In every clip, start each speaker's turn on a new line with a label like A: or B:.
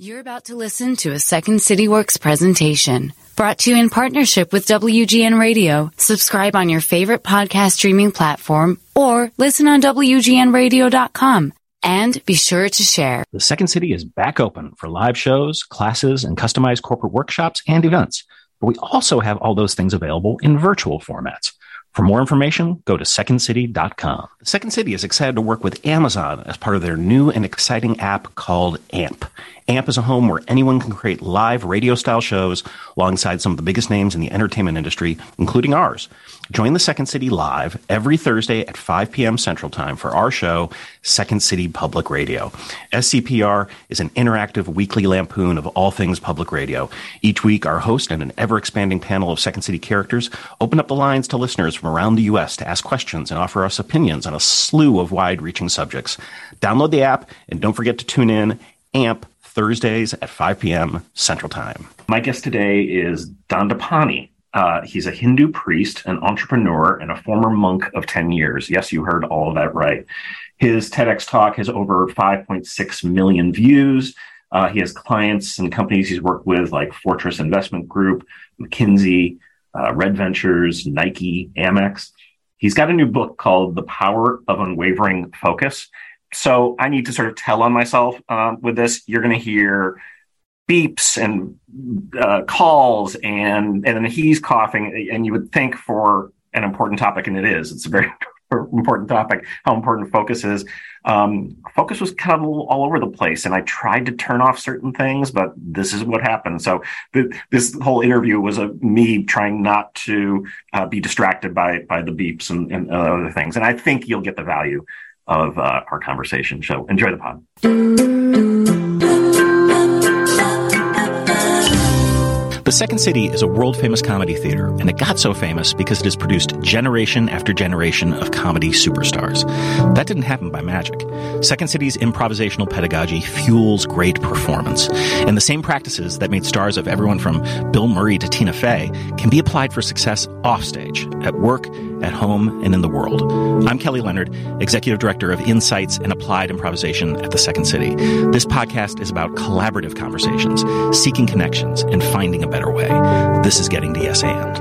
A: You're about to listen to a Second City Works presentation brought to you in partnership with WGN Radio. Subscribe on your favorite podcast streaming platform or listen on WGNradio.com. And be sure to share.
B: The Second City is back open for live shows, classes, and customized corporate workshops and events. But we also have all those things available in virtual formats. For more information, go to secondcity.com. The Second City is excited to work with Amazon as part of their new and exciting app called AMP. AMP is a home where anyone can create live radio-style shows alongside some of the biggest names in the entertainment industry, including ours. Join the Second City live every Thursday at 5 p.m. Central Time for our show, Second City Public Radio. SCPR is an interactive weekly lampoon of all things public radio. Each week, our host and an ever-expanding panel of Second City characters open up the lines to listeners from around the U.S. to ask questions and offer us opinions on a slew of wide-reaching subjects. Download the app and don't forget to tune in. AMP, Thursdays at 5 p.m. Central Time. My guest today is Dandapani. He's a Hindu priest, an entrepreneur, and a former monk of 10 years. Yes, you heard all of that right. His TEDx talk has over 5.6 million views. He has clients and companies he's worked with like Fortress Investment Group, McKinsey, Red Ventures, Nike, Amex. He's got a new book called The Power of Unwavering Focus. So I need to sort of tell on myself with this. You're going to hear beeps and calls, and then he's coughing, and you would think for an important topic, and it is. It's a very important topic, how important focus is. Focus was kind of all over the place, and I tried to turn off certain things, but this is what happened. So this whole interview was me trying not to be distracted by the beeps and other things, and I think you'll get the value of our conversation. So enjoy the pod. The Second City is a world-famous comedy theater, and it got so famous because it has produced generation after generation of comedy superstars. That didn't happen by magic. Second City's improvisational pedagogy fuels great performance, and the same practices that made stars of everyone from Bill Murray to Tina Fey can be applied for success offstage, at work, at home, and in the world. I'm Kelly Leonard, Executive Director of Insights and Applied Improvisation at the Second City. This podcast is about collaborative conversations, seeking connections, and finding a better way. This is Getting to Yes And.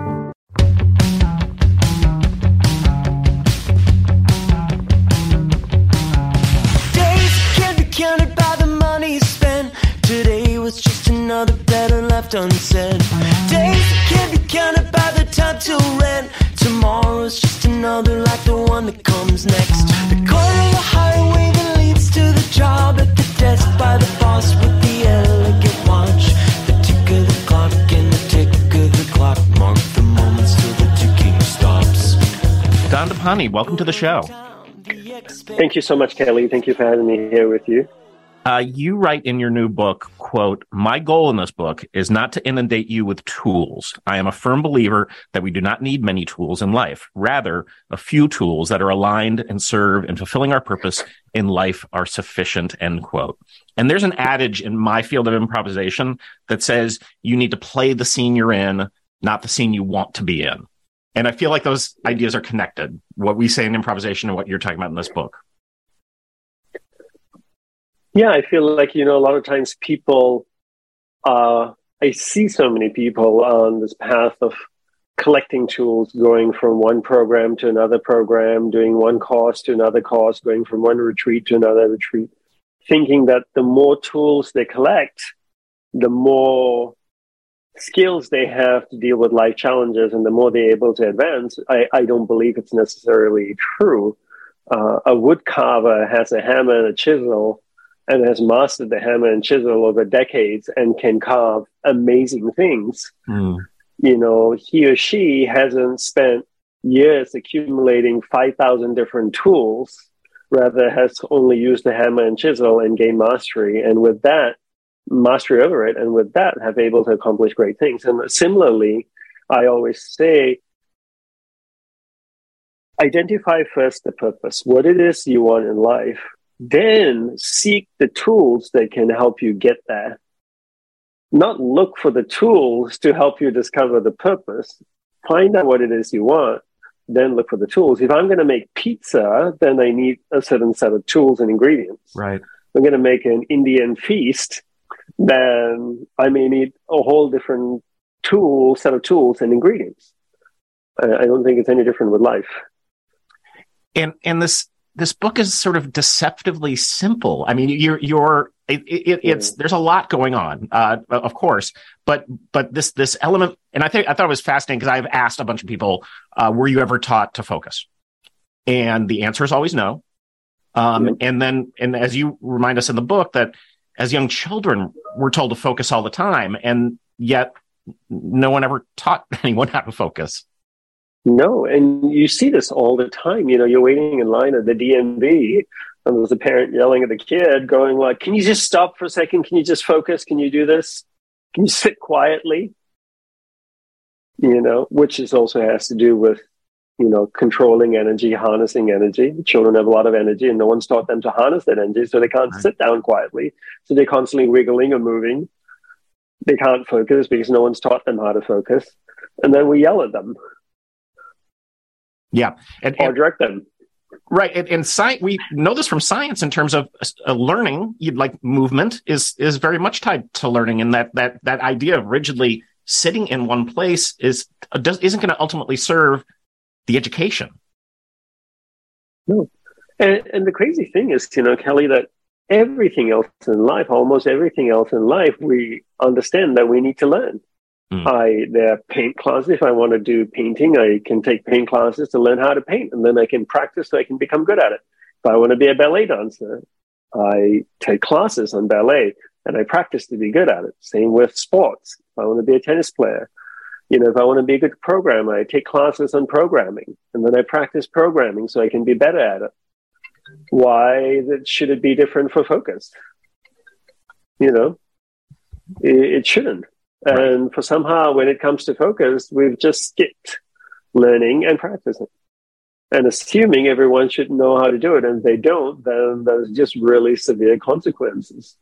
C: Days can't be counted by the money spent. Today was just another letter left unsaid. Days can't be counted by the time till rent. Tomorrow's just another like the one that comes next. The corner of the highway that leads to the job, at the desk by the boss with the elegant watch. The tick of the clock and the tick of the clock mark the moments till the ticking stops.
B: Dandapani, welcome to the show.
D: Thank you so much, Kelly. Thank you for having me here with you.
B: You write in your new book, quote, "My goal in this book is not to inundate you with tools. I am a firm believer that we do not need many tools in life. Rather, a few tools that are aligned and serve in fulfilling our purpose in life are sufficient," end quote. And there's an adage in my field of improvisation that says you need to play the scene you're in, not the scene you want to be in. And I feel like those ideas are connected, what we say in improvisation and what you're talking about in this book.
D: Yeah, I feel like, a lot of times people, I see so many people on this path of collecting tools, going from one program to another program, doing one course to another course, going from one retreat to another retreat, thinking that the more tools they collect, the more skills they have to deal with life challenges and the more they're able to advance. I don't believe it's necessarily true. A wood carver has a hammer and a chisel and has mastered the hammer and chisel over decades and can carve amazing things. He or she hasn't spent years accumulating 5,000 different tools, rather has only used the hammer and chisel and gained mastery. And with that, mastery over it, and with that, have able to accomplish great things. And similarly, I always say, identify first the purpose, what it is you want in life. Then seek the tools that can help you get there. Not look for the tools to help you discover the purpose. Find out what it is you want, then look for the tools. If I'm going to make pizza, then I need a certain set of tools and ingredients.
B: Right.
D: I'm going to make an Indian feast, then I may need a whole different set of tools and ingredients. I don't think it's any different with life.
B: And this book is sort of deceptively simple. I mean, it's there's a lot going on, of course, but this element, and I thought it was fascinating because I've asked a bunch of people, were you ever taught to focus? And the answer is always no. And as you remind us in the book, that as young children, we're told to focus all the time, and yet no one ever taught anyone how to focus.
D: No, and you see this all the time. You're waiting in line at the DMV, and there's a parent yelling at the kid, going like, "Can you just stop for a second? Can you just focus? Can you do this? Can you sit quietly?" Which also has to do with, controlling energy, harnessing energy. Children have a lot of energy, and no one's taught them to harness that energy, so they can't sit down quietly. So they're constantly wiggling or moving. They can't focus because no one's taught them how to focus. And then we yell at them.
B: Yeah.
D: Or direct them.
B: Right. And we know this from science in terms of learning, like movement is very much tied to learning. And that idea of rigidly sitting in one place isn't going to ultimately serve the education.
D: No. And the crazy thing is, Kelly, that everything else in life, almost everything else in life, we understand that we need to learn. There are paint classes. If I want to do painting, I can take paint classes to learn how to paint, and then I can practice so I can become good at it. If I want to be a ballet dancer, I take classes on ballet and I practice to be good at it. Same with sports. If I want to be a tennis player, if I want to be a good programmer, I take classes on programming, and then I practice programming so I can be better at it. Why should it be different for focus? It shouldn't. And for somehow, when it comes to focus, we've just skipped learning and practicing. And assuming everyone should know how to do it, and if they don't, then there's just really severe consequences.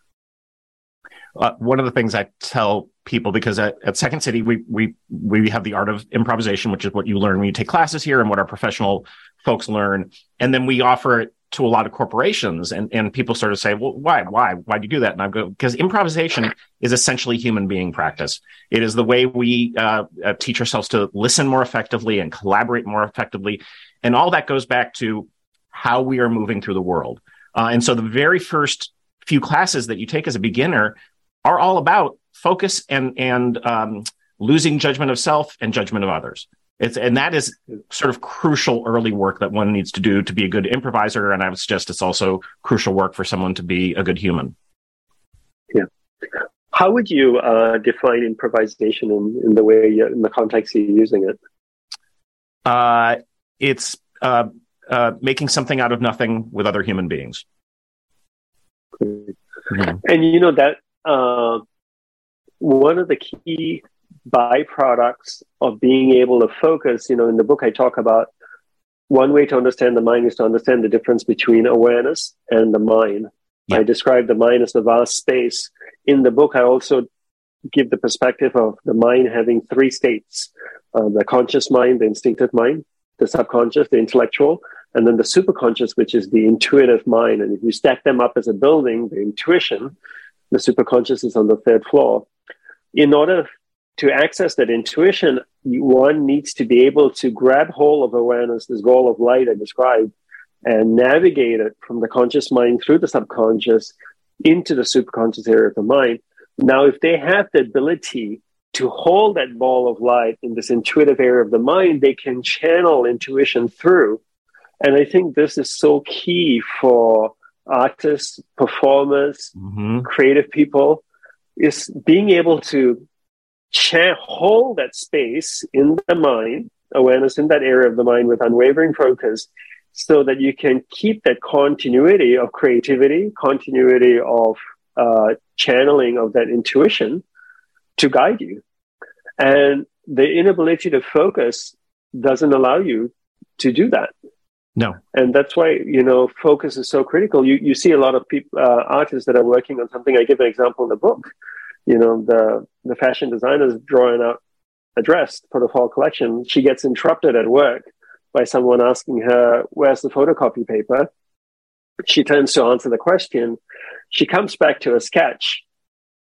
B: One of the things I tell people, because at Second City, we have the art of improvisation, which is what you learn when you take classes here and what our professional folks learn. And then we offer it to a lot of corporations, and people sort of say, well, why do you do that? And I go, because improvisation is essentially human being practice. It is the way we teach ourselves to listen more effectively and collaborate more effectively. And all that goes back to how we are moving through the world. And so the very first few classes that you take as a beginner are all about focus and losing judgment of self and judgment of others. And that is sort of crucial early work that one needs to do to be a good improviser. And I would suggest it's also crucial work for someone to be a good human.
D: Yeah. How would you define improvisation in the way in the context you're using it?
B: It's making something out of nothing with other human beings.
D: Mm-hmm. And that one of the key byproducts of being able to focus, in the book I talk about one way to understand the mind is to understand the difference between awareness and the mind. Yeah. I describe the mind as the vast space. In the book, I also give the perspective of the mind having three states: the conscious mind, the instinctive mind, the subconscious, the intellectual, and then the superconscious, which is the intuitive mind. And if you stack them up as a building, the intuition, the superconscious is on the third floor. In order to access that intuition, one needs to be able to grab hold of awareness, this goal of light I described, and navigate it from the conscious mind through the subconscious into the superconscious area of the mind. Now, if they have the ability to hold that ball of light in this intuitive area of the mind, they can channel intuition through. And I think this is so key for artists, performers, creative people, is being able to hold that space in the mind, awareness in that area of the mind with unwavering focus, so that you can keep that continuity of creativity, continuity of channeling of that intuition to guide you. And the inability to focus doesn't allow you to do that.
B: No.
D: And that's why, focus is so critical. You see a lot of people, artists that are working on something. I give an example in the book. The fashion designer is drawing out a dress for the fall collection. She gets interrupted at work by someone asking her, where's the photocopy paper? She turns to answer the question. She comes back to a sketch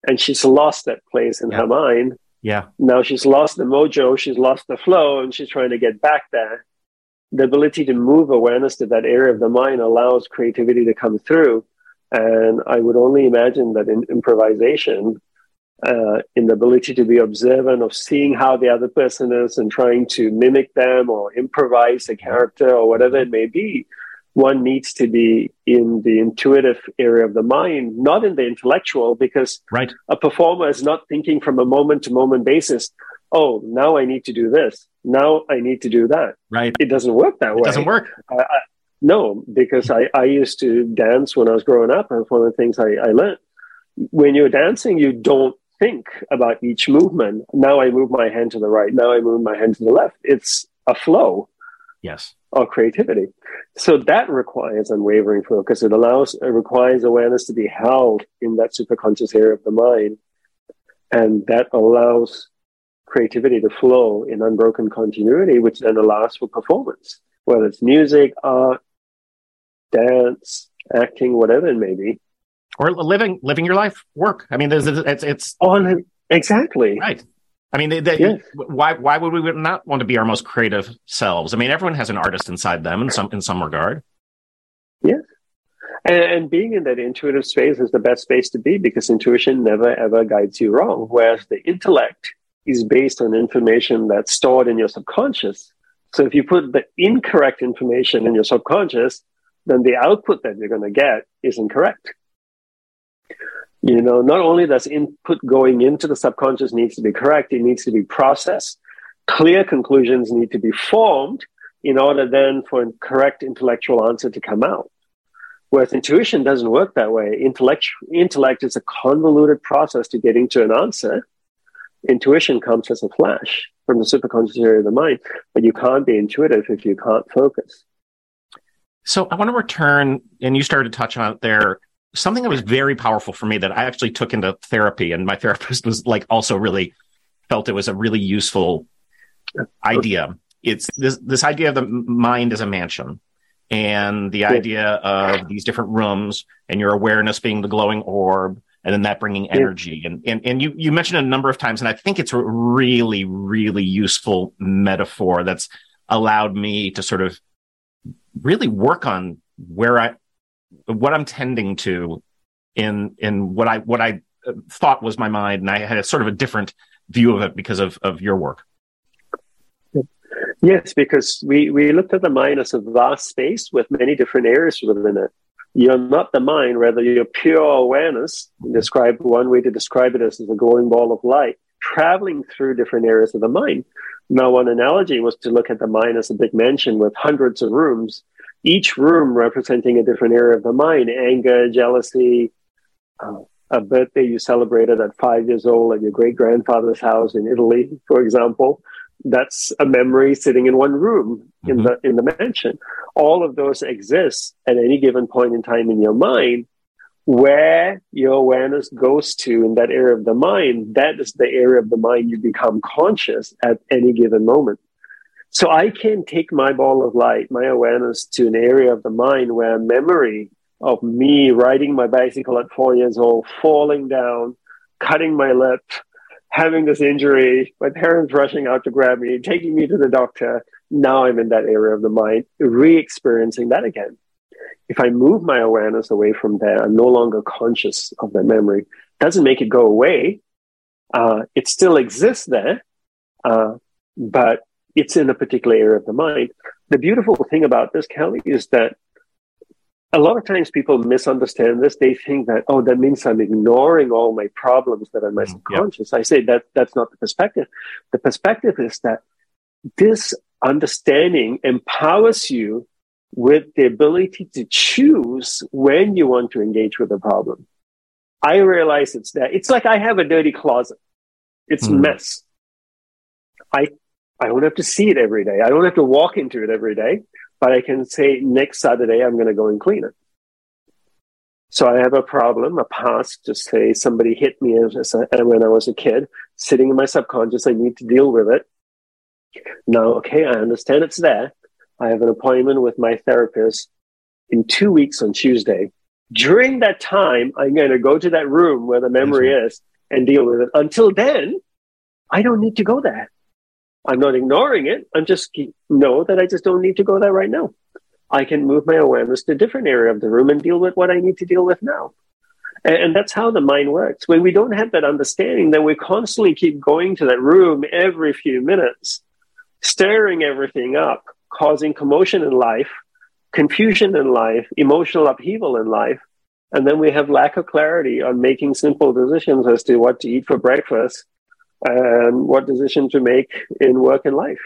D: and she's lost that place in her mind.
B: Yeah.
D: Now she's lost the mojo, she's lost the flow, and she's trying to get back there. The ability to move awareness to that area of the mind allows creativity to come through. And I would only imagine that in improvisation, in the ability to be observant of seeing how the other person is and trying to mimic them or improvise a character or whatever it may be, one needs to be in the intuitive area of the mind, not in the intellectual, because a performer is not thinking from a moment-to-moment basis, oh, now I need to do this. Now I need to do that.
B: Right.
D: It doesn't work that way.
B: It doesn't work.
D: No, because I used to dance when I was growing up. That's one of the things I learned. When you're dancing, you don't think about each movement. Now I move my hand to the right. Now I move my hand to the left. It's a flow.
B: Yes.
D: Or creativity. So that requires unwavering focus. It requires awareness to be held in that superconscious area of the mind. And that allows creativity to flow in unbroken continuity, which then allows for performance, whether it's music, art, dance, acting, whatever it may be.
B: Or living your life, work. I mean, it's
D: exactly
B: right. I mean, why would we not want to be our most creative selves? I mean, everyone has an artist inside them in some regard.
D: Yes. And being in that intuitive space is the best space to be, because intuition never, ever guides you wrong. Whereas the intellect is based on information that's stored in your subconscious. So if you put the incorrect information in your subconscious, then the output that you're going to get is incorrect. Not only does input going into the subconscious needs to be correct, it needs to be processed. Clear conclusions need to be formed in order then for a correct intellectual answer to come out. Whereas intuition doesn't work that way. Intellect is a convoluted process to getting to an answer. Intuition comes as a flash from the superconscious area of the mind, but you can't be intuitive if you can't focus.
B: So I want to return, and you started to touch on it there, something that was very powerful for me that I actually took into therapy, and my therapist was also really felt it was a really useful idea. It's this idea of the mind as a mansion, and the idea of these different rooms, and your awareness being the glowing orb, and then that bringing energy. And you mentioned it a number of times, and I think it's a really, really useful metaphor that's allowed me to sort of really work on what I'm tending to in what I thought was my mind, and I had a sort of a different view of it because of your work.
D: Yes, because we looked at the mind as a vast space with many different areas within it. You're not the mind, rather you're pure awareness. One way to describe it is as a glowing ball of light traveling through different areas of the mind. Now, one analogy was to look at the mind as a big mansion with hundreds of rooms, each room representing a different area of the mind: anger, jealousy, a birthday you celebrated at 5 years old at your great-grandfather's house in Italy, for example. That's a memory sitting in one room in the mansion. All of those exist at any given point in time in your mind. Where your awareness goes to in that area of the mind, that is the area of the mind you become conscious at any given moment. So I can take my ball of light, my awareness, to an area of the mind where a memory of me riding my bicycle at 4 years old, falling down, cutting my lip, having this injury, my parents rushing out to grab me, taking me to the doctor. Now I'm in that area of the mind, re-experiencing that again. If I move my awareness away from there, I'm no longer conscious of that memory. Doesn't make it go away. It still exists there, but it's in a particular area of the mind. The beautiful thing about this, Kelly, is that a lot of times people misunderstand this. They think that, that means I'm ignoring all my problems that are in my subconscious. I say that's not the perspective. The perspective is that this understanding empowers you with the ability to choose when you want to engage with the problem. I realize it's there. It's like I have a dirty closet. It's a mess. I don't have to see it every day. I don't have to walk into it every day, but I can say next Saturday, I'm going to go and clean it. So I have a problem, a past, just say somebody hit me when I was a kid, sitting in my subconscious. I need to deal with it. Now, okay, I understand it's there. I have an appointment with my therapist in 2 weeks on Tuesday. During that time, I'm going to go to that room where the memory is and deal with it. Until then, I don't need to go there. I'm not ignoring it. I'm just know that I just don't need to go there right now. I can move my awareness to a different area of the room and deal with what I need to deal with now. And that's how the mind works. When we don't have that understanding, then we constantly keep going to that room every few minutes, stirring everything up, causing commotion in life, confusion in life, emotional upheaval in life. And then we have lack of clarity on making simple decisions as to what to eat for breakfast and what decision to make in work and life.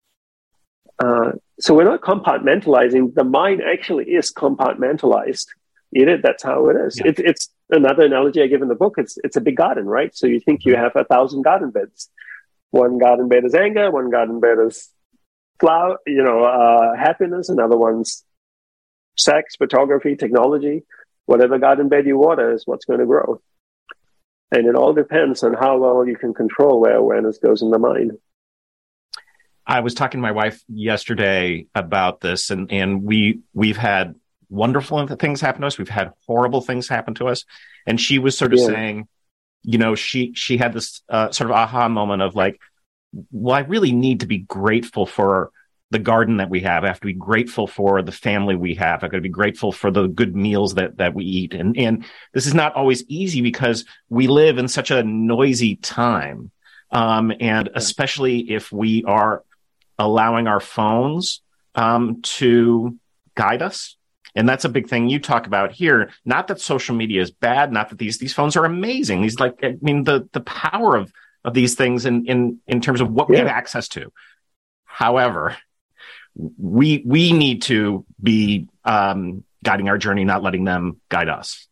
D: So we're not compartmentalizing. The mind actually is compartmentalized. That's how it is. Yeah. It's another analogy I give in the book. It's a big garden, right? So you think you have 1,000 garden beds. One garden bed is anger. One garden bed is flower, happiness. Another one's sex, photography, technology. Whatever garden bed you water is what's going to grow. And it all depends on how well you can control where awareness goes in the mind.
B: I was talking to my wife yesterday about this, and we've had wonderful things happen to us. We've had horrible things happen to us. And she was sort of saying, she had this sort of aha moment of like, well, I really need to be grateful for the garden that we have. I have to be grateful for the family we have. I've got to be grateful for the good meals that we eat. And this is not always easy because we live in such a noisy time. And especially if we are allowing our phones to guide us. And that's a big thing you talk about here. Not that social media is bad, not that these phones are amazing. The power of these things in terms of what we have access to. However, we need to be guiding our journey, not letting them guide us.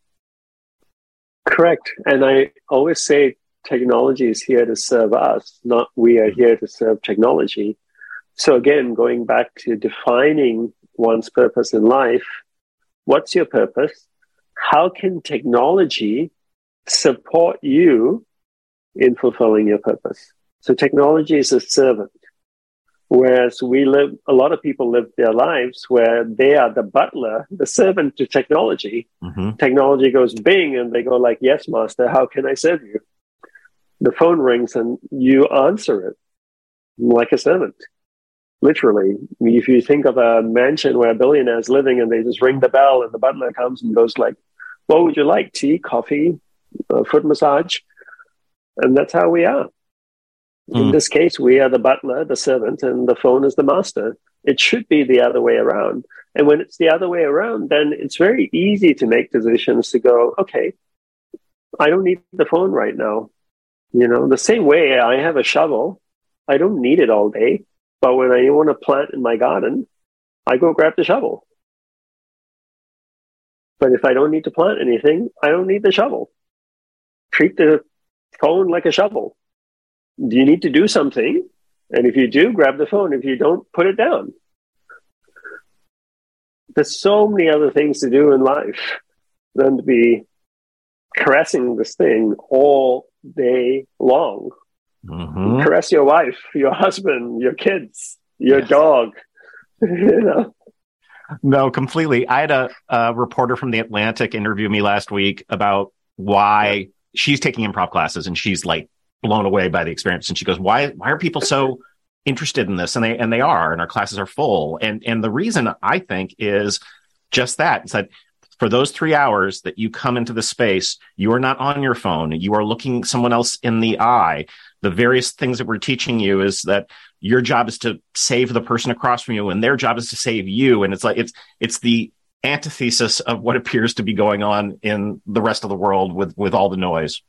D: Correct. And I always say technology is here to serve us, not we are here to serve technology. So again, going back to defining one's purpose in life, what's your purpose? How can technology support you in fulfilling your purpose? So technology is a servant. Whereas a lot of people live their lives where they are the butler, the servant to technology. Mm-hmm. Technology goes bing and they go like, yes, master, how can I serve you? The phone rings and you answer it like a servant. Literally, if you think of a mansion where a billionaire is living and they just ring the bell and the butler comes and goes like, what would you like? Tea, coffee, foot massage? And that's how we are. In this case, we are the butler, the servant, and the phone is the master. It should be the other way around. And when it's the other way around, then it's very easy to make decisions to go, okay, I don't need the phone right now. The same way I have a shovel, I don't need it all day. But when I want to plant in my garden, I go grab the shovel. But if I don't need to plant anything, I don't need the shovel. Treat the phone like a shovel. Do you need to do something? And if you do, grab the phone. If you don't, put it down. There's so many other things to do in life than to be caressing this thing all day long. Mm-hmm. Caress your wife, your husband, your kids, your dog.
B: No, completely. I had a reporter from The Atlantic interview me last week about why she's taking improv classes, and she's like blown away by the experience. And she goes, why are people so interested in this? And they are, and our classes are full. And the reason, I think, is just that. It's that for those 3 hours that you come into the space, you are not on your phone. You are looking someone else in the eye. The various things that we're teaching you is that your job is to save the person across from you, and their job is to save you. And it's like it's the antithesis of what appears to be going on in the rest of the world with all the noise.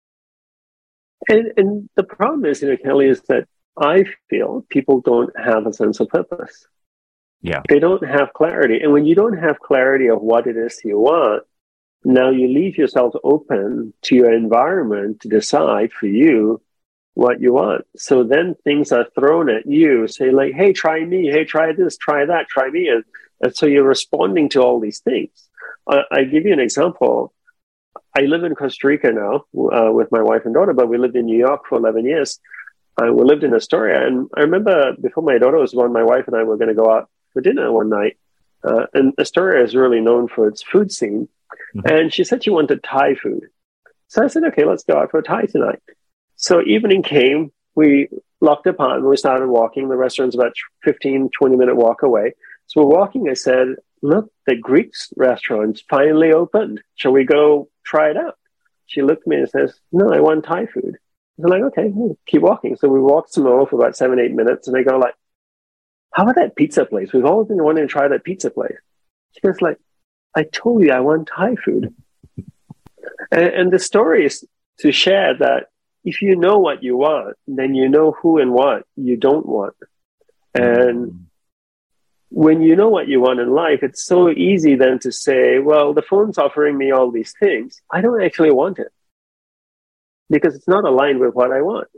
D: And the problem is, Kelly, is that I feel people don't have a sense of purpose.
B: Yeah.
D: They don't have clarity. And when you don't have clarity of what it is you want, now you leave yourself open to your environment to decide for you what you want. So then things are thrown at you, say like, hey, try me. Hey, try this, try that, try me. And so you're responding to all these things. I give you an example. I live in Costa Rica now with my wife and daughter, but we lived in New York for 11 years. We lived in Astoria. And I remember before my daughter was born, my wife and I were going to go out for dinner one night. And Astoria is really known for its food scene. Mm-hmm. And she said she wanted Thai food. So I said, okay, let's go out for a Thai tonight. So evening came, we locked up on, we started walking. The restaurant's about 15, 20-minute walk away. So we're walking. I said, look, the Greek restaurant's finally opened. Shall we go try it out? She looked at me and says, no, I want Thai food. I'm like, okay, keep walking. So we walked some more for about 7-8 minutes, and I go like, how about that pizza place? We've always been wanting to try that pizza place. She goes like, I told you I want Thai food. And the story is to share that if you know what you want, then you know who and what you don't want. And when you know what you want in life, it's so easy then to say, well, the phone's offering me all these things. I don't actually want it because it's not aligned with what I want.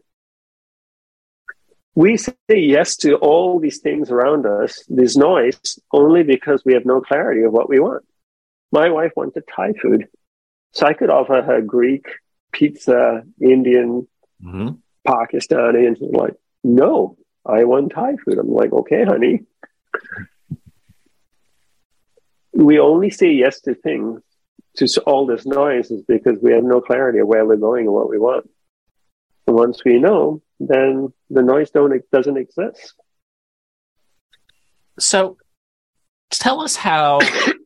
D: We say yes to all these things around us, this noise, only because we have no clarity of what we want. My wife wanted Thai food. So I could offer her Greek, pizza, Indian, Pakistani, and she's like, no, I want Thai food. I'm like, okay, honey. We only say yes to things, to all this noise, is because we have no clarity of where we're going and what we want. And once we know, then the noise doesn't exist.
B: So tell us how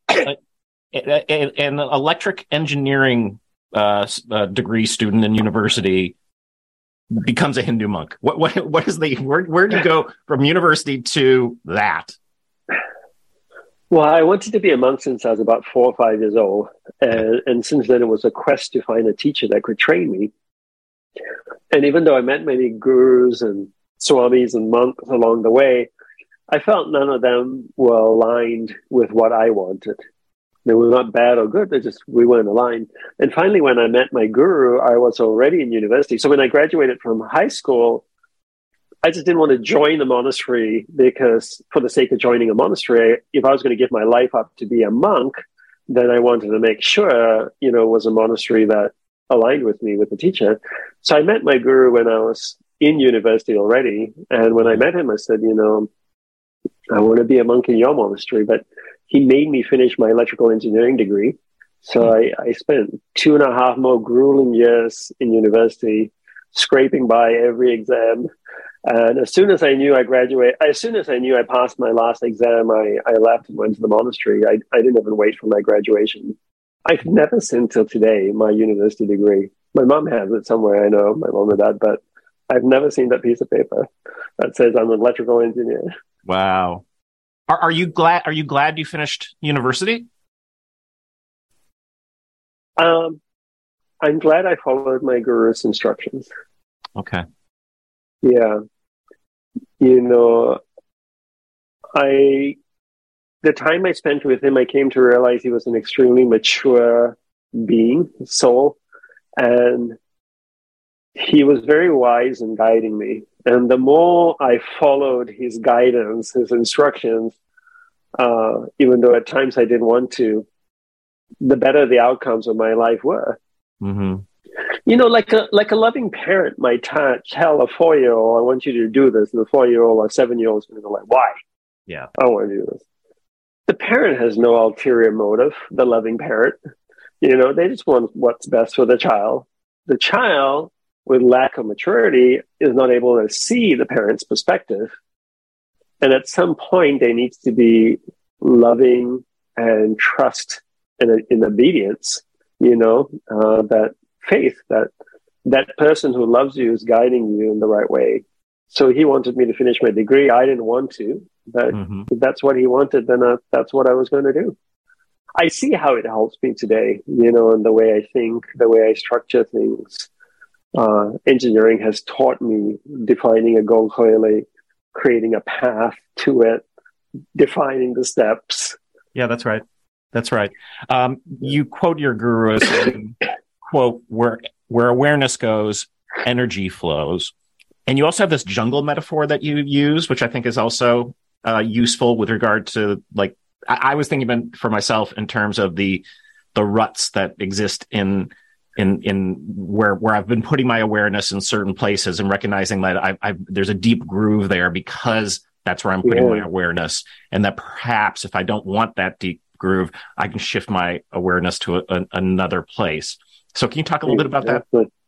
B: an electric engineering degree student in university becomes a Hindu monk. What is where do you go from university to that?
D: Well, I wanted to be a monk since I was about 4 or 5 years old. And since then, it was a quest to find a teacher that could train me. And even though I met many gurus and swamis and monks along the way, I felt none of them were aligned with what I wanted. They were not bad or good. We weren't aligned. And finally, when I met my guru, I was already in university. So when I graduated from high school, I just didn't want to join the monastery because for the sake of joining a monastery, if I was going to give my life up to be a monk, then I wanted to make sure, it was a monastery that aligned with me, with the teacher. So I met my guru when I was in university already. And when I met him, I said, I want to be a monk in your monastery, but he made me finish my electrical engineering degree. So I spent 2.5 more grueling years in university, scraping by every exam. And as soon as I knew I passed my last exam, I left and went to the monastery. I didn't even wait for my graduation. I've never seen till today my university degree. My mom has it somewhere, I know, my mom and dad, but I've never seen that piece of paper that says I'm an electrical engineer.
B: Wow. Are you glad you finished university?
D: I'm glad I followed my guru's instructions.
B: Okay.
D: Yeah. The time I spent with him, I came to realize he was an extremely mature being, soul, and he was very wise in guiding me. And the more I followed his guidance, his instructions, even though at times I didn't want to, the better the outcomes of my life were. Mm-hmm. Like a loving parent might tell a 4-year-old, I want you to do this. And the 4-year-old or 7-year-old is going to go like, why?
B: Yeah.
D: I want to do this. The parent has no ulterior motive, the loving parent. They just want what's best for the child. The child, with lack of maturity, is not able to see the parent's perspective. And at some point, there needs to be loving and trust and in obedience, that faith that person who loves you is guiding you in the right way. So he wanted me to finish my degree. I didn't want to, but if that's what he wanted, then that's what I was going to do. I see how it helps me today, in the way I think, the way I structure things. Engineering has taught me defining a goal clearly, creating a path to it, defining the steps.
B: Yeah, that's right. That's right. You quote your guru as saying, quote, where awareness goes, energy flows. And you also have this jungle metaphor that you use, which I think is also useful with regard to, like, I was thinking about for myself in terms of the ruts that exist in where I've been putting my awareness in certain places and recognizing that there's a deep groove there because that's where I'm putting my awareness, and that perhaps if I don't want that deep groove, I can shift my awareness to another place. So can you talk a little bit about that?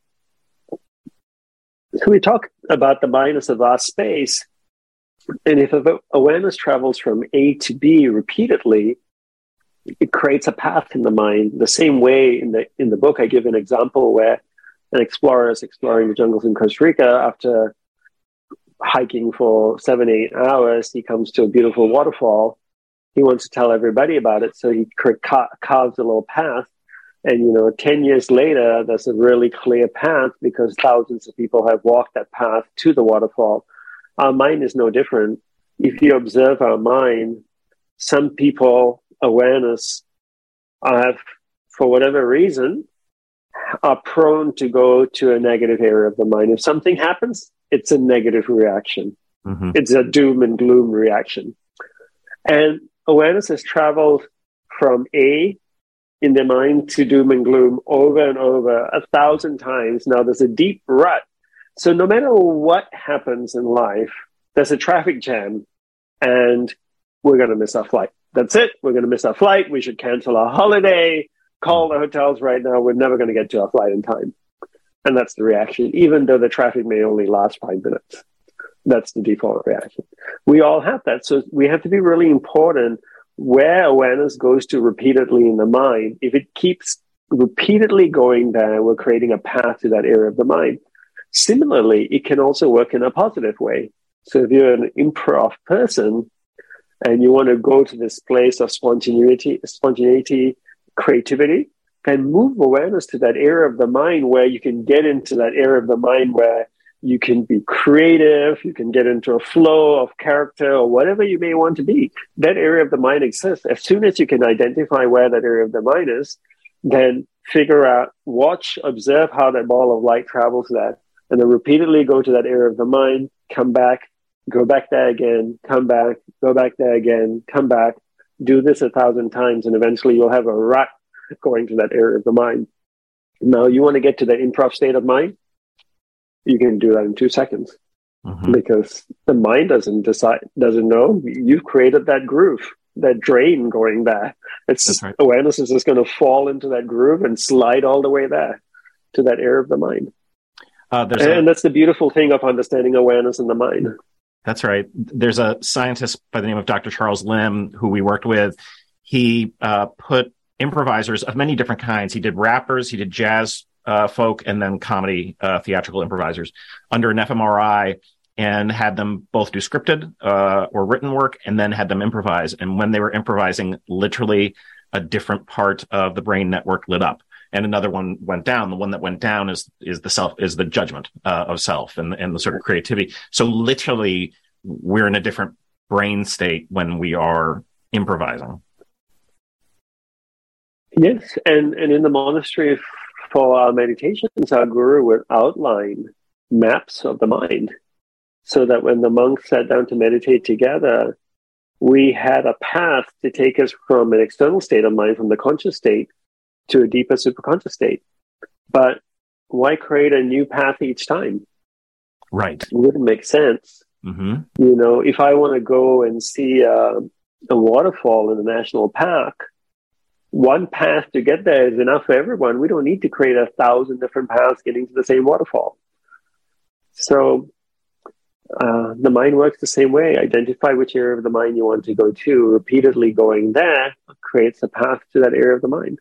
D: So we talk about the mind as a vast space. And if awareness travels from A to B repeatedly, it creates a path in the mind. The same way in the book, I give an example where an explorer is exploring the jungles in Costa Rica. After hiking for 7-8 hours, he comes to a beautiful waterfall. He wants to tell everybody about it, so he carves a little path. And 10 years later, there's a really clear path because thousands of people have walked that path to the waterfall. Our mind is no different. If you observe our mind, some people, awareness, have, for whatever reason, are prone to go to a negative area of the mind. If something happens, it's a negative reaction.
B: Mm-hmm.
D: It's a doom and gloom reaction. And awareness has traveled from A in their mind to doom and gloom over and over 1,000 times. Now there's a deep rut. So no matter what happens in life, there's a traffic jam and we're going to miss our flight. That's it. We're going to miss our flight. We should cancel our holiday. Call the hotels right now. We're never going to get to our flight in time. And that's the reaction, even though the traffic may only last 5 minutes. That's the default reaction. We all have that. So we have to be really important where awareness goes to repeatedly in the mind. If it keeps repeatedly going there, we're creating a path to that area of the mind. Similarly, it can also work in a positive way. So if you're an improv person and you want to go to this place of spontaneity, creativity, then move awareness to that area of the mind where you can get into that area of the mind where you can be creative, you can get into a flow of character or whatever you may want to be. That area of the mind exists. As soon as you can identify where that area of the mind is, then figure out, watch, observe how that ball of light travels there, and then repeatedly go to that area of the mind, come back, go back there again, come back, go back there again, come back. Do this 1,000 times, and eventually you'll have a rut going to that area of the mind. Now, you want to get to that improv state of mind? You can do that in 2 seconds because the mind doesn't know. You've created that groove, that drain going there. It's right. Awareness is just going to fall into that groove and slide all the way there to that area of the mind. And that's the beautiful thing of understanding awareness in the mind.
B: That's right. There's a scientist by the name of Dr. Charles Lim who we worked with. He put improvisers of many different kinds. He did rappers, he did jazz folk, and then comedy theatrical improvisers under an fMRI and had them both do scripted or written work and then had them improvise. And when they were improvising, literally a different part of the brain network lit up and another one went down. The one that went down is the judgment of self and the sort of creativity. So literally we're in a different brain state when we are improvising.
D: Yes. And in the monastery for our meditations, our guru would outline maps of the mind so that when the monks sat down to meditate together, we had a path to take us from an external state of mind, from the conscious state, to a deeper superconscious state. But why create a new path each time?
B: Right.
D: It wouldn't make sense.
B: Mm-hmm.
D: If I want to go and see a waterfall in a national park, one path to get there is enough for everyone. We don't need to create 1,000 different paths getting to the same waterfall. So the mind works the same way. Identify which area of the mind you want to go to. Repeatedly going there creates a path to that area of the mind.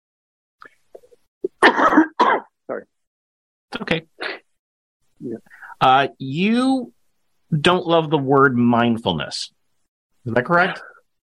D: Sorry.
B: Okay. Yeah. You don't love the word mindfulness. Is that correct?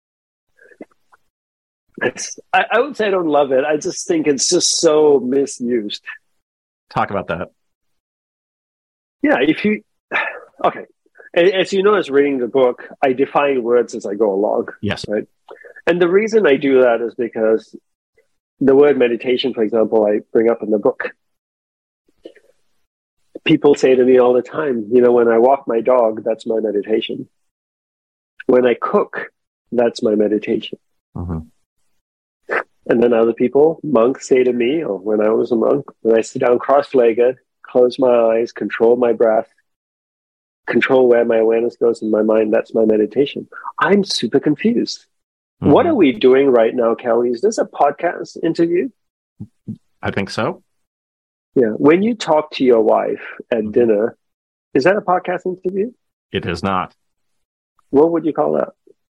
D: I would say I don't love it. I just think it's just so misused.
B: Talk about that.
D: Yeah, okay. As you know, as reading the book, I define words as I go along.
B: Yes.
D: Right. And the reason I do that is because the word meditation, for example, I bring up in the book. People say to me all the time, when I walk my dog, that's my meditation. When I cook, that's my meditation.
B: Mm-hmm.
D: And then other people, monks, say to me, or when I was a monk, when I sit down cross-legged, close my eyes, control my breath, control where my awareness goes in my mind, that's my meditation. I'm super confused. Mm-hmm. What are we doing right now, Kelly? Is this a podcast interview?
B: I think so.
D: Yeah. When you talk to your wife at dinner, is that a podcast interview?
B: It is not.
D: What would you call that?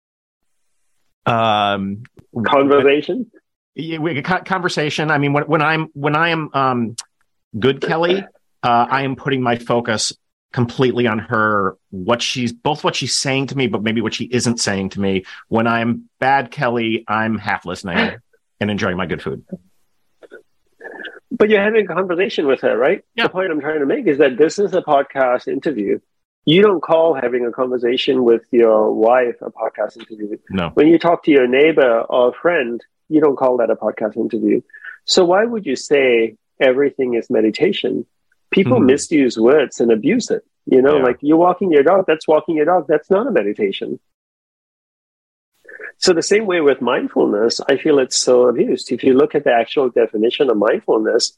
D: Conversation?
B: Conversation. I mean, when I am good, Kelly, I am putting my focus completely on her, what she's saying to me, but maybe what she isn't saying to me. When I'm bad, Kelly, I'm half listening and enjoying my good food.
D: But you're having a conversation with her, right?
B: Yeah.
D: The point I'm trying to make is that this is a podcast interview. You don't call having a conversation with your wife a podcast interview.
B: No.
D: When you talk to your neighbor or friend, you don't call that a podcast interview. So why would you say everything is meditation? People misuse words and abuse it. Like you're walking your dog, that's walking your dog. That's not a meditation. So the same way with mindfulness, I feel it's so abused. If you look at the actual definition of mindfulness,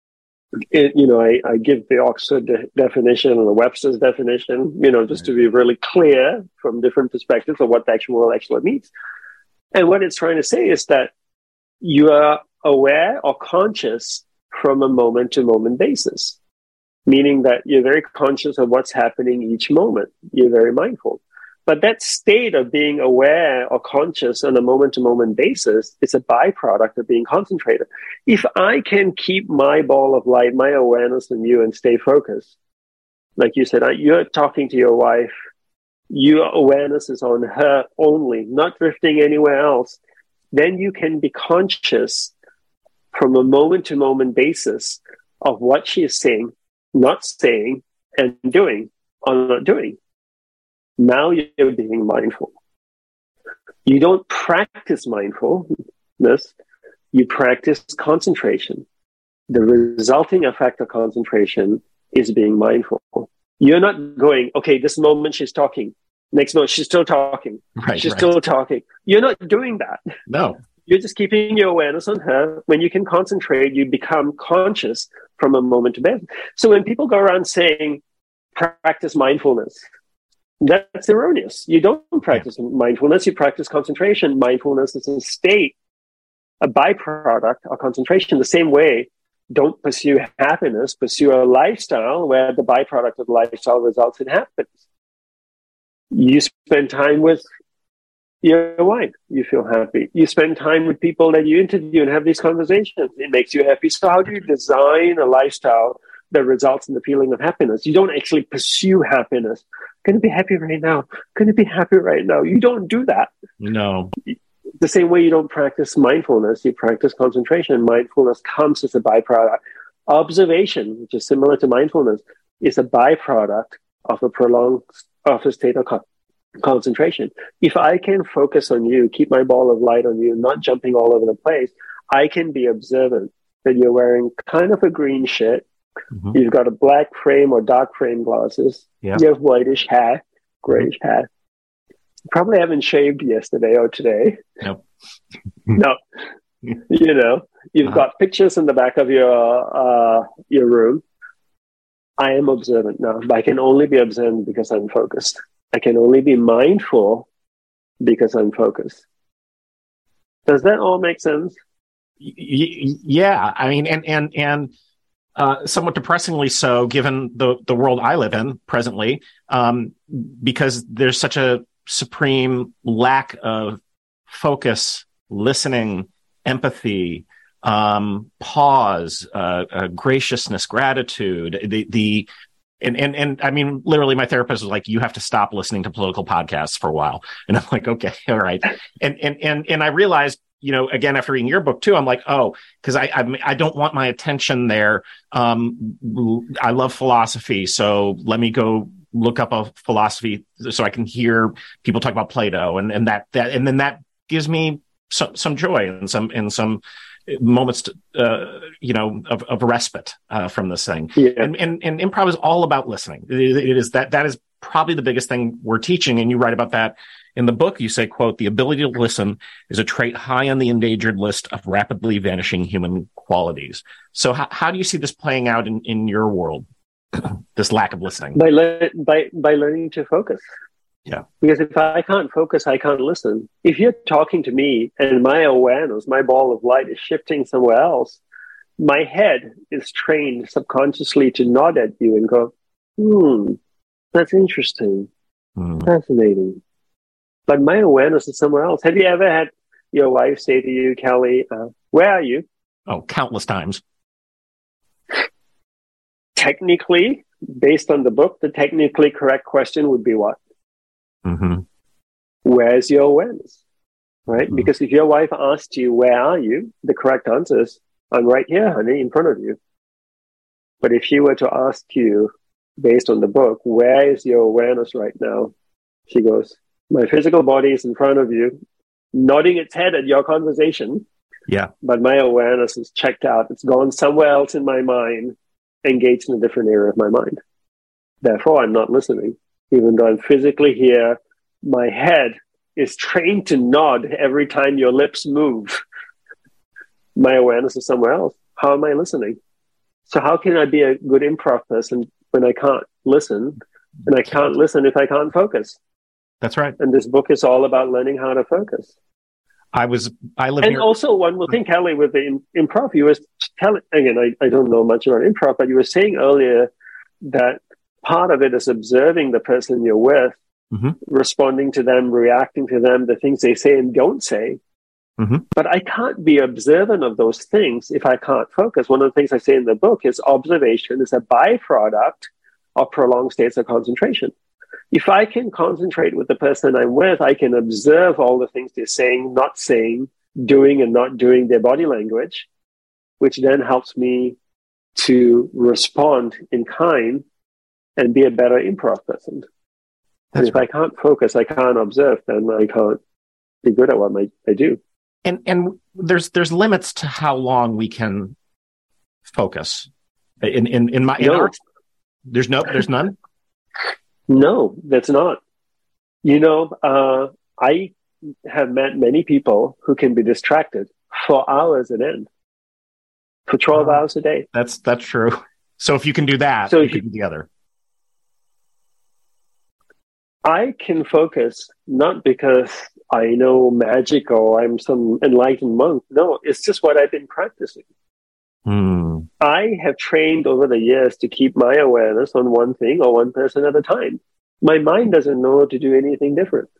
D: I give the Oxford definition and the Webster's definition, just to be really clear from different perspectives of what the actual word actually means. And what it's trying to say is that you are aware or conscious from a moment-to-moment basis, meaning that you're very conscious of what's happening each moment. You're very mindful. But that state of being aware or conscious on a moment-to-moment basis is a byproduct of being concentrated. If I can keep my ball of light, my awareness on you and stay focused, like you said, you're talking to your wife, your awareness is on her only, not drifting anywhere else, then you can be conscious from a moment-to-moment basis of what she is saying, and doing or not doing. Now you're being mindful. You don't practice mindfulness, you practice concentration. The resulting effect of concentration is being mindful. You're not going, okay, this moment she's talking. Next moment she's still talking. She's still talking. You're not doing that.
B: No.
D: You're just keeping your awareness on her. When you can concentrate, you become conscious from a moment to moment. So when people go around saying, practice mindfulness, that's erroneous. You don't practice mindfulness, you practice concentration. Mindfulness is a state, a byproduct of concentration. The same way, don't pursue happiness, pursue a lifestyle where the byproduct of the lifestyle results in happiness. You spend time with your wife, you feel happy. You spend time with people that you interview and have these conversations. It makes you happy. So how do you design a lifestyle that results in the feeling of happiness? You don't actually pursue happiness. Going to be happy right now. Going to be happy right now. You don't do that.
B: No.
D: The same way you don't practice mindfulness, you practice concentration. Mindfulness comes as a byproduct. Observation, which is similar to mindfulness, is a byproduct of a state of concentration. If I can focus on you, keep my ball of light on you, not jumping all over the place, I can be observant that you're wearing kind of a green shirt. You've got a black frame or dark frame glasses. You have whitish hair, grayish hair. Probably haven't shaved yesterday or today.
B: Nope.
D: No. You've got pictures in the back of your room. I am observant now, but I can only be observant because I'm focused. I can only be mindful because I'm focused. Does that all make sense?
B: Yeah. I mean, and somewhat depressingly so, given the world I live in presently, because there's such a supreme lack of focus, listening, empathy, pause, graciousness, gratitude, and I mean, literally my therapist was like, you have to stop listening to political podcasts for a while. And I'm like, okay, all right. And I realized, again, after reading your book too, I'm like, oh, because I don't want my attention there. I love philosophy, so let me go look up a philosophy so I can hear people talk about Plato, and then that gives me some joy and some moments to, of respite from this thing. Yeah. And improv is all about listening. It is that is probably the biggest thing we're teaching, and you write about that. In the book, you say, quote, "The ability to listen is a trait high on the endangered list of rapidly vanishing human qualities." So how do you see this playing out in your world, this lack of listening?
D: By learning to focus.
B: Yeah.
D: Because if I can't focus, I can't listen. If you're talking to me and my awareness, my ball of light is shifting somewhere else, my head is trained subconsciously to nod at you and go, that's interesting, fascinating. But my awareness is somewhere else. Have you ever had your wife say to you, Kelly, where are you?
B: Oh, countless times.
D: Technically, based on the book, the technically correct question would be what? Where's your awareness? Right? Because if your wife asked you, where are you? The correct answer is, I'm right here, honey, in front of you. But if she were to ask you, based on the book, where is your awareness right now? She goes, my physical body is in front of you, nodding its head at your conversation.
B: Yeah.
D: But my awareness is checked out. It's gone somewhere else in my mind, engaged in a different area of my mind. Therefore, I'm not listening. Even though I'm physically here, my head is trained to nod every time your lips move. My awareness is somewhere else. How am I listening? So how can I be a good improv person when I can't listen? And I can't listen if I can't focus.
B: That's right.
D: And this book is all about learning how to focus.
B: I live
D: and
B: near...
D: also one will think, Kelly, with the improv, you were telling, again, I don't know much about improv, but you were saying earlier that part of it is observing the person you're with, responding to them, reacting to them, the things they say and don't say. But I can't be observant of those things if I can't focus. One of the things I say in the book is observation is a byproduct of prolonged states of concentration. If I can concentrate with the person I'm with, I can observe all the things they're saying, not saying, doing and not doing, their body language, which then helps me to respond in kind and be a better improv person. And if I can't focus, I can't observe, then I can't be good at what I do.
B: And there's limits to how long we can focus. There's none.
D: No, that's not. You know, I have met many people who can be distracted for hours at end, for 12 hours a day.
B: That's true. So if you can do that, you can do the other.
D: I can focus not because I know magic or I'm some enlightened monk. No, it's just what I've been practicing. I have trained over the years to keep my awareness on one thing or one person at a time. My mind doesn't know to do anything different.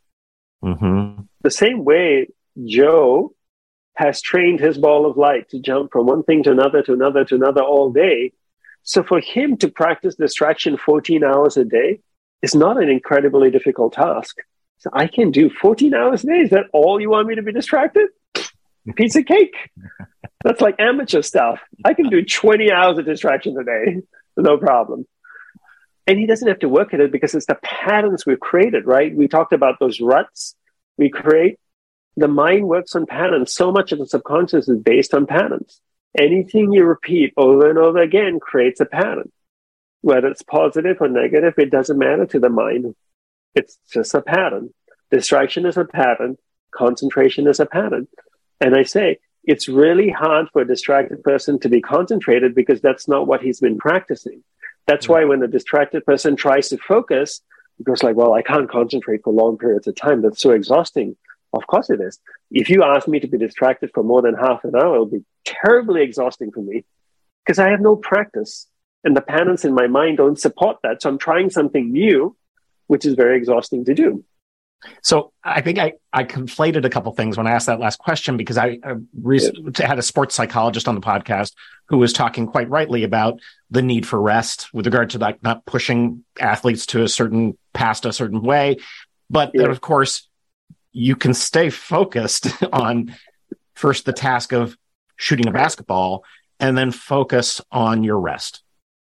D: The same way Joe has trained his ball of light to jump from one thing to another, to another, to another all day. So for him to practice distraction 14 hours a day is not an incredibly difficult task. So I can do 14 hours a day. Is that all you want me to be distracted? Piece of cake. That's like amateur stuff. I can do 20 hours of distractions a day. No problem. And he doesn't have to work at it because it's the patterns we've created, right? We talked about those ruts we create. The mind works on patterns. So much of the subconscious is based on patterns. Anything you repeat over and over again creates a pattern. Whether it's positive or negative, it doesn't matter to the mind. It's just a pattern. Distraction is a pattern. Concentration is a pattern. And I say, it's really hard for a distracted person to be concentrated because that's not what he's been practicing. That's why when a distracted person tries to focus, it goes like, well, I can't concentrate for long periods of time. That's so exhausting. Of course it is. If you ask me to be distracted for more than half an hour, it'll be terribly exhausting for me because I have no practice. And the patterns in my mind don't support that. So I'm trying something new, which is very exhausting to do.
B: So I think I conflated a couple things when I asked that last question because I had a sports psychologist on the podcast who was talking quite rightly about the need for rest with regard to like not pushing athletes to past a certain way. But that, of course, you can stay focused on first the task of shooting a basketball and then focus on your rest.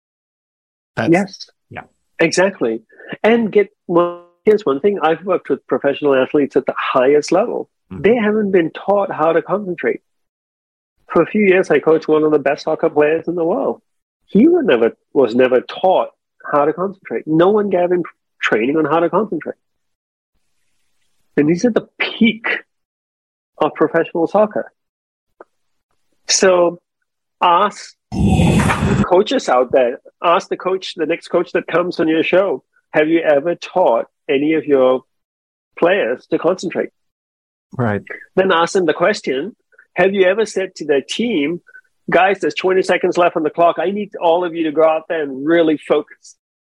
D: Yes. Yeah. Exactly. And here's one thing. I've worked with professional athletes at the highest level. They haven't been taught how to concentrate. For a few years, I coached one of the best soccer players in the world. He was never taught how to concentrate. No one gave him training on how to concentrate. And these are the peak of professional soccer. So ask coaches out there, ask the next coach that comes on your show, have you ever taught any of your players to concentrate? Right. Then ask them the question, have you ever said to their team, guys, there's 20 seconds left on the clock. I need all of you to go out there and really focus.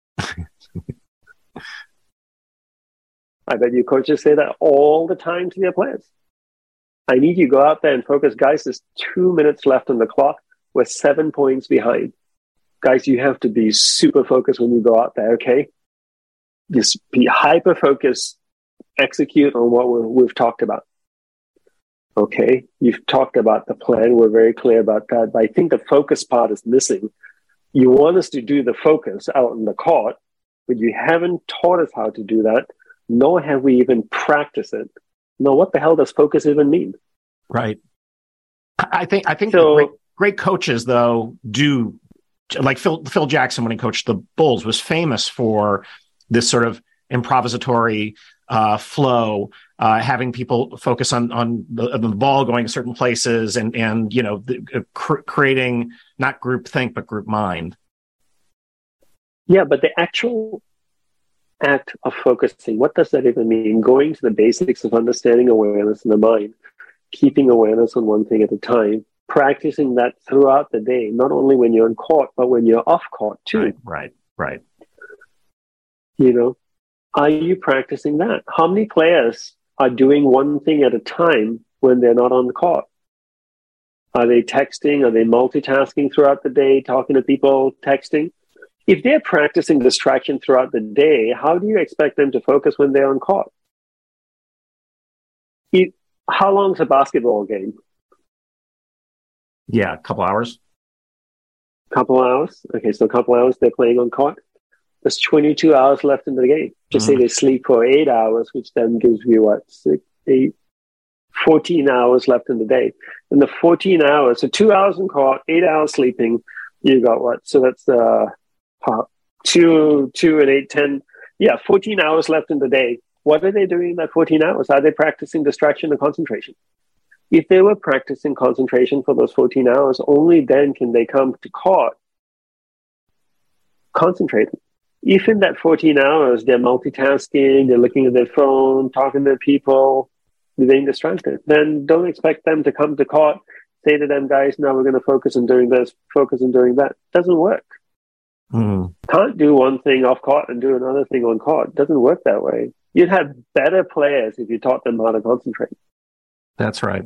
D: I bet you coaches say that all the time to their players. I need you to go out there and focus. Guys, there's 2 minutes left on the clock. We're 7 points behind. Guys, you have to be super focused when you go out there, okay? Just be hyper-focused. Execute on what we've talked about. Okay, you've talked about the plan. We're very clear about that. But I think the focus part is missing. You want us to do the focus out in the court, but you haven't taught us how to do that, nor have we even practiced it. Now, what the hell does focus even mean?
B: Right. I think
D: So,
B: great coaches, though, do, like Phil Jackson, when he coached the Bulls, was famous for this sort of improvisatory flow, having people focus on the ball going certain places and creating not group think, but group mind.
D: yeah, but the actual act of focusing, what does that even mean? Going to the basics of understanding awareness in the mind, keeping awareness on one thing at a time, practicing that throughout the day, not only when you're on court, but when you're off court too.
B: Right.
D: You know, are you practicing that? How many players are doing one thing at a time when they're not on the court? Are they texting? Are they multitasking throughout the day, talking to people, texting? If they're practicing distraction throughout the day, how do you expect them to focus when they're on court? How long is a basketball game?
B: Yeah, a couple hours.
D: Couple hours? Okay, so a couple hours they're playing on court. There's 22 hours left in the game. Just say they sleep for 8 hours, which then gives you 14 hours left in the day. And the 14 hours, so 2 hours in court, 8 hours sleeping, you got what? So that's 2 and 8, 10. Yeah, 14 hours left in the day. What are they doing in that 14 hours? Are they practicing distraction and concentration? If they were practicing concentration for those 14 hours, only then can they come to court concentrating. If in that 14 hours they're multitasking, they're looking at their phone, talking to people, they're being distracted, then don't expect them to come to court, say to them, guys, now we're going to focus on doing this, focus on doing that. Doesn't work. Can't do one thing off court and do another thing on court. Doesn't work that way. You'd have better players if you taught them how to concentrate.
B: That's right.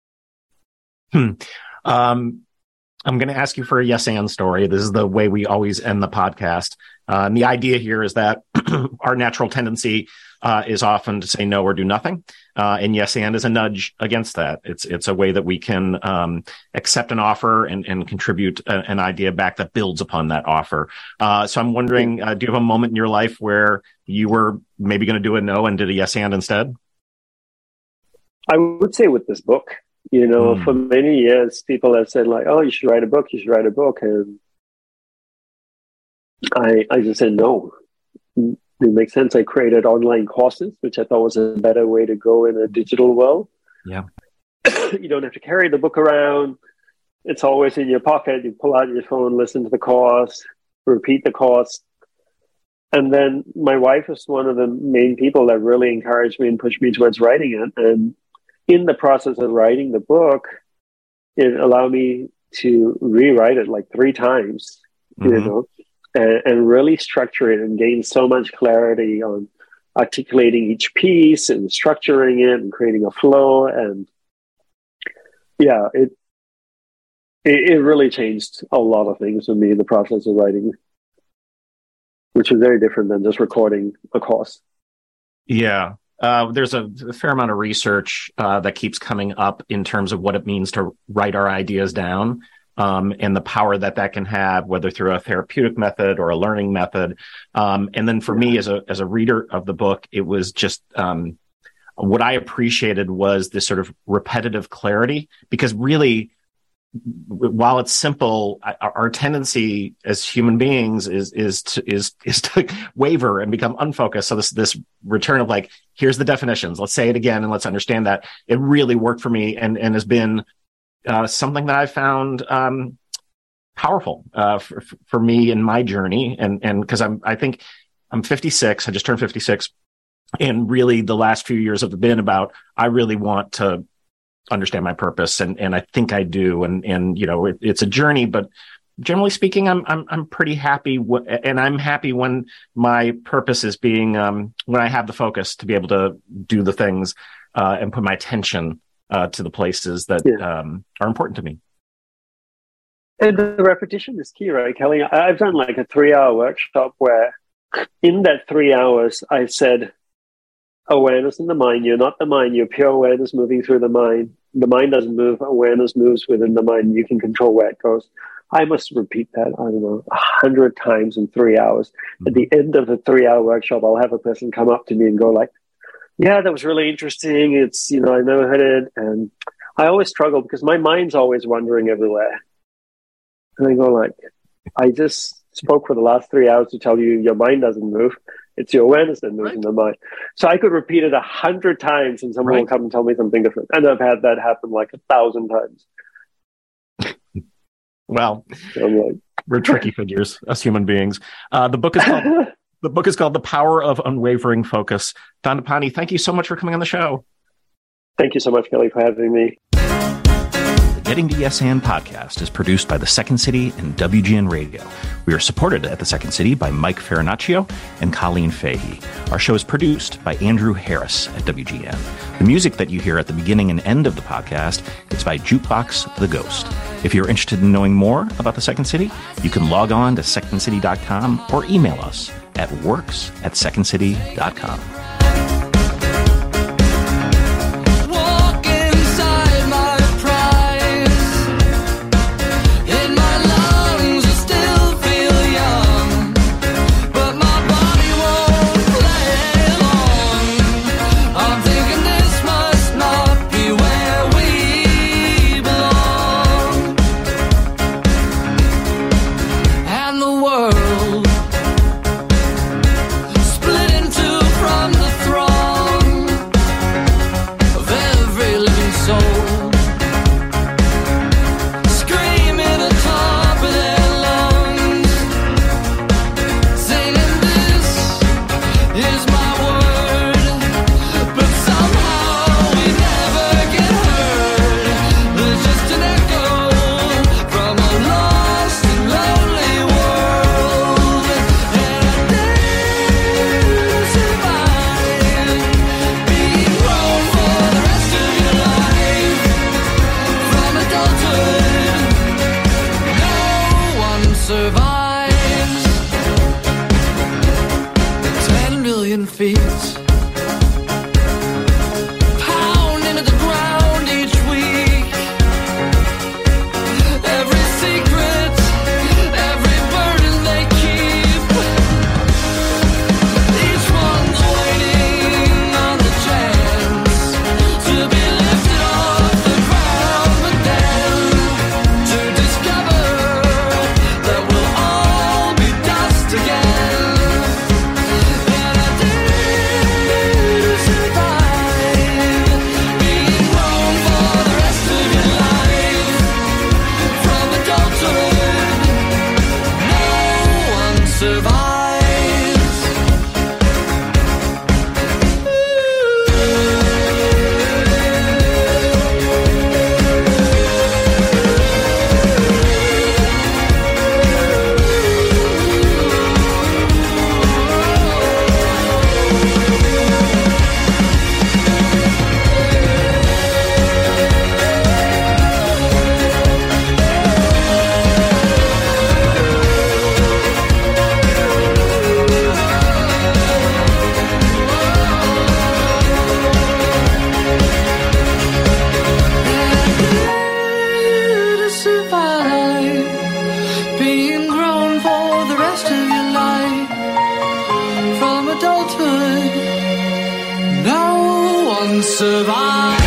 B: I'm going to ask you for a yes and story. This is the way we always end the podcast. And the idea here is that our natural tendency is often to say no or do nothing. And yes and is a nudge against that. It's a way that we can accept an offer and contribute an idea back that builds upon that offer. So I'm wondering, do you have a moment in your life where you were maybe going to do a no and did a yes and instead?
D: I would say with this book, for many years, people have said like, oh, you should write a book. And I just said, no, it makes sense. I created online courses, which I thought was a better way to go in a digital world.
B: Yeah.
D: You don't have to carry the book around. It's always in your pocket. You pull out your phone, listen to the course, repeat the course. And then my wife is one of the main people that really encouraged me and pushed me towards writing it. And in the process of writing the book, it allowed me to rewrite it like 3 times, and really structure it and gain so much clarity on articulating each piece and structuring it and creating a flow. And yeah, it really changed a lot of things for me in the process of writing, which is very different than just recording a course.
B: Yeah. There's a fair amount of research that keeps coming up in terms of what it means to write our ideas down, and the power that can have, whether through a therapeutic method or a learning method. And then for me as a reader of the book, it was just what I appreciated was this sort of repetitive clarity, because really, while it's simple, our tendency as human beings is to waver and become unfocused. So this return of like, here's the definitions, let's say it again and let's understand that. It really worked for me and has been something that I found powerful for me in my journey. And because I think I'm 56, I just turned 56, and really the last few years have been about, I really want to understand my purpose, and I think I do. And it's a journey, but generally speaking, I'm pretty happy, and I'm happy when my purpose is being when I have the focus to be able to do the things and put my attention to the places that are important to me.
D: And the repetition is key, right, Kelly? I've done like a 3-hour workshop where in that 3 hours, I said, awareness in the mind. You're not the mind. You're pure awareness moving through the mind. The mind doesn't move. Awareness moves within the mind. You can control where it goes. I must repeat that, I don't know, 100 times in 3 hours. At the end of a 3-hour workshop, I'll have a person come up to me and go like, yeah, that was really interesting. It's, I never heard it. And I always struggle because my mind's always wandering everywhere. And I go like, I just spoke for the last 3 hours to tell you your mind doesn't move. It's your awareness that moves in the mind. So I could repeat it 100 times and someone will come and tell me something different. And I've had that happen like 1,000 times.
B: Well, we're tricky figures as human beings. The book is called The Power of Unwavering Focus. Dandapani, thank you so much for coming on the show.
D: Thank you so much, Kelly, for having me.
B: The Getting to Yes And podcast is produced by The Second City and WGN Radio. We are supported at The Second City by Mike Farinaccio and Colleen Fahey. Our show is produced by Andrew Harris at WGN. The music that you hear at the beginning and end of the podcast is by Jukebox the Ghost. If you're interested in knowing more about The Second City, you can log on to secondcity.com or email us at works@secondcity.com.
C: Survive.